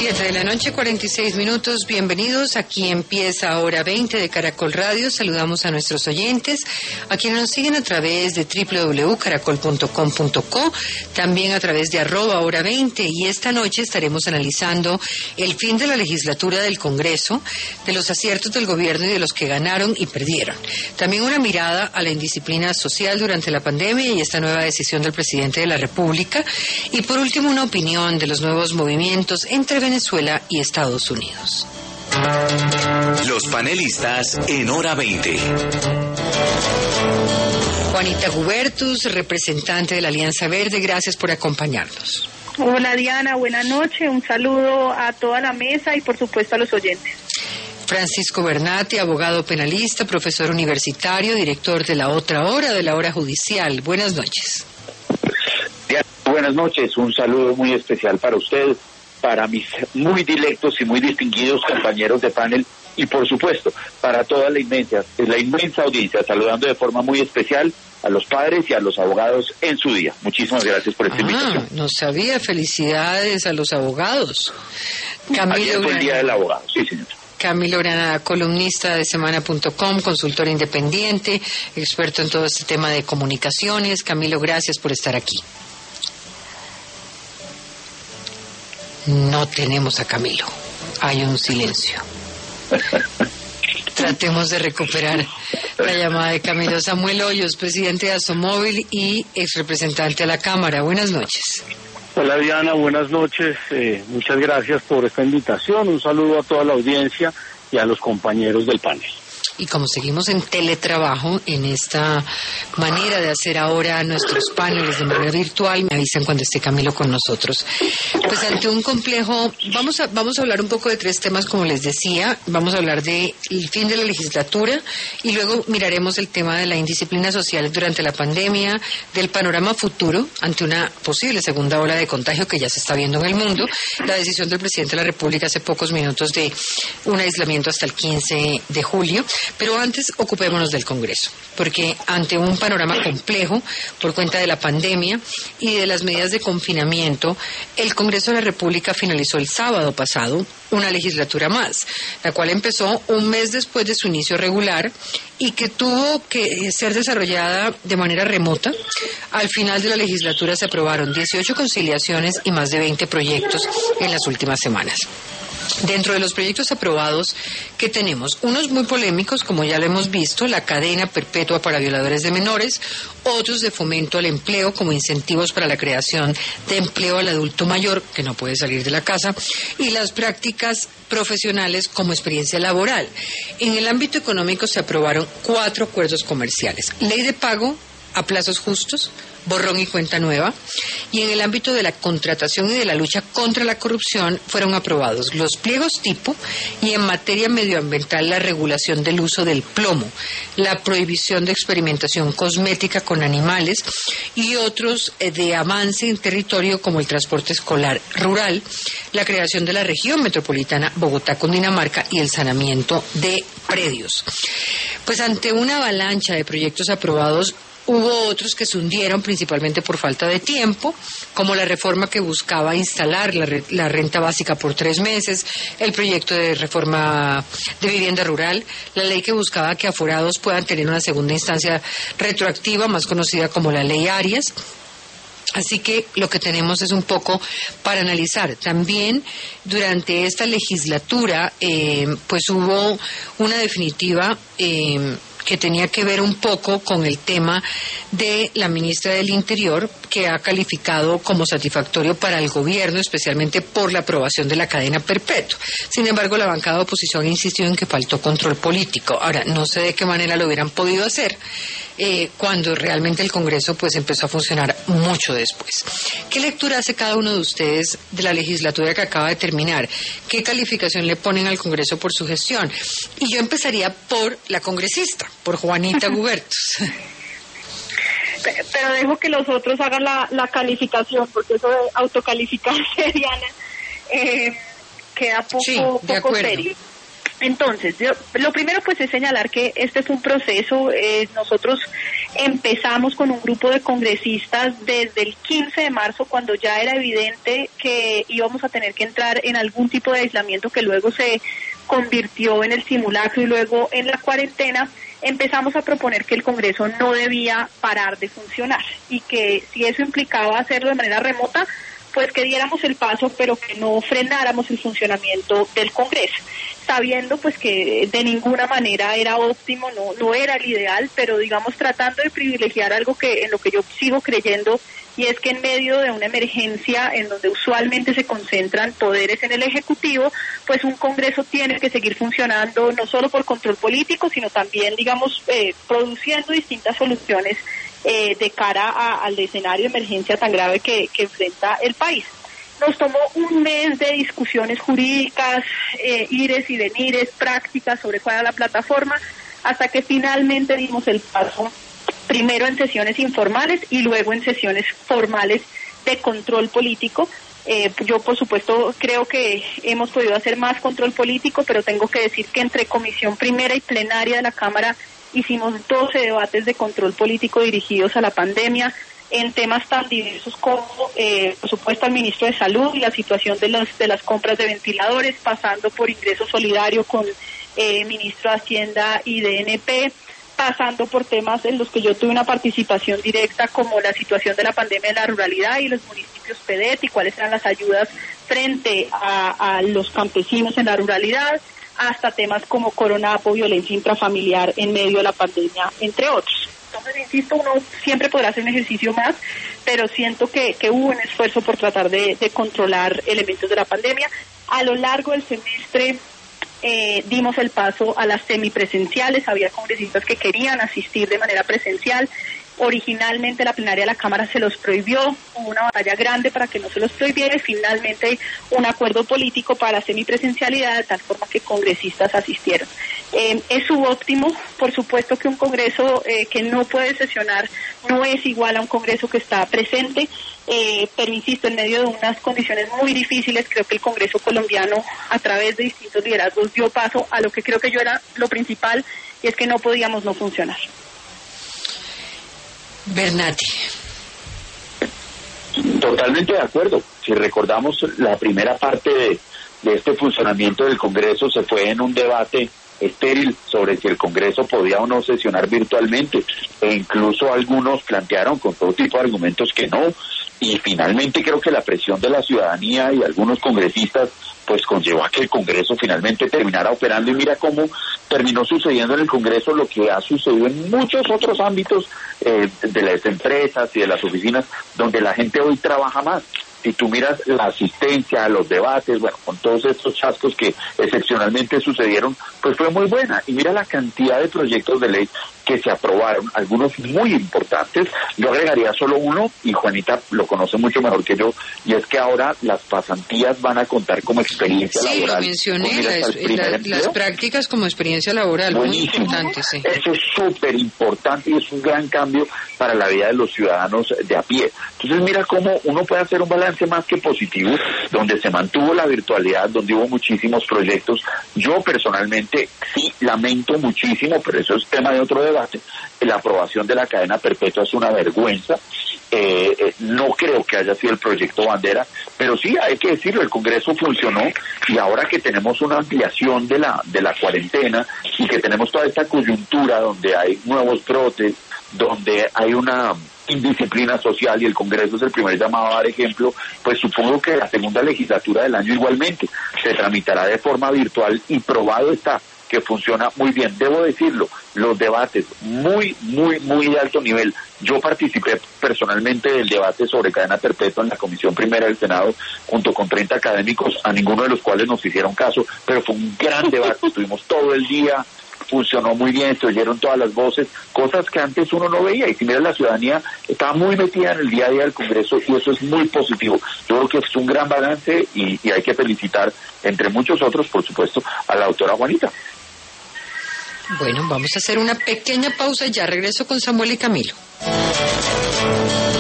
7:46 p.m. Bienvenidos. Aquí empieza Hora 20 de Caracol Radio. Saludamos a nuestros oyentes, a quienes nos siguen a través de www.caracol.com.co, también a través de @Hora 20. Y esta noche estaremos analizando el fin de la legislatura del Congreso, de los aciertos del gobierno y de los que ganaron y perdieron. También una mirada a la indisciplina social durante la pandemia y esta nueva decisión del presidente de la República. Y por último, una opinión de los nuevos movimientos entre Venezuela y Estados Unidos. Los panelistas en Hora 20. Juanita Gubertus, representante de la Alianza Verde, gracias por acompañarnos. Hola Diana, buenas noches, un saludo a toda la mesa y por supuesto a los oyentes. Francisco Bernati, abogado penalista, profesor universitario, director de La Otra Hora, de la Hora Judicial. Buenas noches. Buenas noches, un saludo muy especial para usted, para mis muy dilectos y muy distinguidos compañeros de panel y por supuesto para toda la inmensa audiencia, saludando de forma muy especial a los padres y a los abogados en su día. Muchísimas gracias por esta invitación. No sabía, felicidades a los abogados. Ayer fue el Día del Abogado, sí señor. Camilo Granada, columnista de Semana.com, consultor independiente, experto en todo este tema de comunicaciones. Camilo, gracias por estar aquí. No tenemos a Camilo. Hay un silencio. Tratemos de recuperar la llamada de Camilo. Samuel Hoyos, presidente de Asomóvil y ex representante a la Cámara. Buenas noches. Hola Diana, buenas noches. Muchas gracias por esta invitación. Un saludo a toda la audiencia y a los compañeros del panel. Y como seguimos en teletrabajo, en esta manera de hacer ahora nuestros paneles de manera virtual, me avisan cuando esté Camilo con nosotros. Pues ante un complejo, vamos a hablar un poco de tres temas, como les decía. Vamos a hablar del fin de la legislatura y luego miraremos el tema de la indisciplina social durante la pandemia, del panorama futuro ante una posible segunda ola de contagio que ya se está viendo en el mundo, la decisión del presidente de la República hace pocos minutos de un aislamiento hasta el 15 de julio. Pero antes ocupémonos del Congreso, porque ante un panorama complejo por cuenta de la pandemia y de las medidas de confinamiento, el Congreso de la República finalizó el sábado pasado una legislatura más, la cual empezó un mes después de su inicio regular y que tuvo que ser desarrollada de manera remota. Al final de la legislatura se aprobaron 18 conciliaciones y más de 20 proyectos en las últimas semanas. Dentro de los proyectos aprobados que tenemos, unos muy polémicos, como ya lo hemos visto, la cadena perpetua para violadores de menores, otros de fomento al empleo como incentivos para la creación de empleo al adulto mayor que no puede salir de la casa, y las prácticas profesionales como experiencia laboral. En el ámbito económico se aprobaron 4 acuerdos comerciales: ley de pago a plazos justos, borrón y cuenta nueva, y en el ámbito de la contratación y de la lucha contra la corrupción fueron aprobados los pliegos tipo y en materia medioambiental la regulación del uso del plomo, la prohibición de experimentación cosmética con animales y otros de avance en territorio como el transporte escolar rural, la creación de la región metropolitana Bogotá-Cundinamarca y el saneamiento de predios. Pues ante una avalancha de proyectos aprobados, hubo otros que se hundieron principalmente por falta de tiempo, como la reforma que buscaba instalar la renta básica por 3 meses, el proyecto de reforma de vivienda rural, la ley que buscaba que aforados puedan tener una segunda instancia retroactiva, más conocida como la ley Arias. Así que lo que tenemos es un poco para analizar. También durante esta legislatura, pues hubo una definitiva que tenía que ver un poco con el tema de la ministra del Interior, que ha calificado como satisfactorio para el gobierno, especialmente por la aprobación de la cadena perpetua. Sin embargo, la bancada de oposición ha insistido en que faltó control político. Ahora, no sé de qué manera lo hubieran podido hacer cuando realmente el Congreso pues empezó a funcionar mucho después. ¿Qué lectura hace cada uno de ustedes de la legislatura que acaba de terminar? ¿Qué calificación le ponen al Congreso por su gestión? Y yo empezaría por la congresista, por Juanita Gubertus. Pero dejo que los otros hagan la calificación, porque eso de autocalificarse, Diana, queda poco serio. Entonces, lo primero pues es señalar que este es un proceso. Nosotros empezamos con un grupo de congresistas desde el 15 de marzo, cuando ya era evidente que íbamos a tener que entrar en algún tipo de aislamiento que luego se convirtió en el simulacro y luego en la cuarentena. Empezamos a proponer que el Congreso no debía parar de funcionar y que si eso implicaba hacerlo de manera remota, pues que diéramos el paso, pero que no frenáramos el funcionamiento del Congreso, sabiendo pues que de ninguna manera era óptimo, no era el ideal, pero digamos tratando de privilegiar algo en lo que yo sigo creyendo, y es que en medio de una emergencia en donde usualmente se concentran poderes en el Ejecutivo, pues un Congreso tiene que seguir funcionando no solo por control político, sino también, digamos, produciendo distintas soluciones de cara al escenario de emergencia tan grave que enfrenta el país. Nos tomó un mes de discusiones jurídicas, ires y venires, prácticas sobre cuál era la plataforma, hasta que finalmente dimos el paso, primero en sesiones informales y luego en sesiones formales de control político. Yo, por supuesto, creo que hemos podido hacer más control político, pero tengo que decir que entre comisión primera y plenaria de la Cámara hicimos 12 debates de control político dirigidos a la pandemia en temas tan diversos como, por supuesto, al ministro de Salud y la situación de las compras de ventiladores, pasando por ingreso solidario con ministro de Hacienda y DNP, pasando por temas en los que yo tuve una participación directa, como la situación de la pandemia en la ruralidad y los municipios PEDET y cuáles eran las ayudas frente a los campesinos en la ruralidad, hasta temas como coronapo, violencia intrafamiliar en medio de la pandemia, entre otros. Entonces, insisto, uno siempre podrá hacer un ejercicio más, pero siento que hubo un esfuerzo por tratar de controlar elementos de la pandemia. A lo largo del semestre dimos el paso a las semipresenciales. Había congresistas que querían asistir de manera presencial. Originalmente la plenaria de la Cámara se los prohibió, hubo una batalla grande para que no se los prohibiera y finalmente un acuerdo político para la semipresencialidad, de tal forma que congresistas asistieron. Es subóptimo, por supuesto que un Congreso que no puede sesionar no es igual a un Congreso que está presente, pero insisto, en medio de unas condiciones muy difíciles, creo que el Congreso colombiano, a través de distintos liderazgos, dio paso a lo que creo que yo era lo principal, y es que no podíamos no funcionar. Bernati. Totalmente de acuerdo. Si recordamos, la primera parte de este funcionamiento del Congreso se fue en un debate estéril sobre si el Congreso podía o no sesionar virtualmente, e incluso algunos plantearon con todo tipo de argumentos que no, y finalmente creo que la presión de la ciudadanía y algunos congresistas pues conllevó a que el Congreso finalmente terminara operando, y mira cómo terminó sucediendo en el Congreso lo que ha sucedido en muchos otros ámbitos de las empresas y de las oficinas, donde la gente hoy trabaja más. Si tú miras la asistencia a los debates, bueno, con todos estos chascos que excepcionalmente sucedieron, pues fue muy buena. Y mira la cantidad de proyectos de ley que se aprobaron, algunos muy importantes. Yo agregaría solo uno, y Juanita lo conoce mucho mejor que yo, y es que ahora las pasantías van a contar como experiencia laboral. Sí, lo mencioné, las prácticas como experiencia laboral, buenísimo. Muy importante, sí. Eso es súper importante y es un gran cambio para la vida de los ciudadanos de a pie. Entonces mira cómo uno puede hacer un balance más que positivo, donde se mantuvo la virtualidad, donde hubo muchísimos proyectos. Yo personalmente sí lamento muchísimo, pero eso es tema de otro debate, la aprobación de la cadena perpetua es una vergüenza. No creo que haya sido el proyecto bandera, pero sí hay que decirlo, el Congreso funcionó, y ahora que tenemos una ampliación de la cuarentena y que tenemos toda esta coyuntura donde hay nuevos brotes, donde hay una indisciplina social y el Congreso es el primer llamado a dar ejemplo, pues supongo que la segunda legislatura del año igualmente se tramitará de forma virtual, y probado está que funciona muy bien. Debo decirlo, los debates muy de alto nivel. Yo participé personalmente del debate sobre cadena perpetua en la Comisión Primera del Senado junto con 30 académicos, a ninguno de los cuales nos hicieron caso, pero fue un gran debate, estuvimos todo el día, funcionó muy bien, se oyeron todas las voces, cosas que antes uno no veía, y si miras, la ciudadanía estaba muy metida en el día a día del Congreso, y eso es muy positivo. Yo creo que es un gran balance, y hay que felicitar, entre muchos otros, por supuesto, a la doctora Juanita. Bueno, vamos a hacer una pequeña pausa y ya regreso con Samuel y Camilo.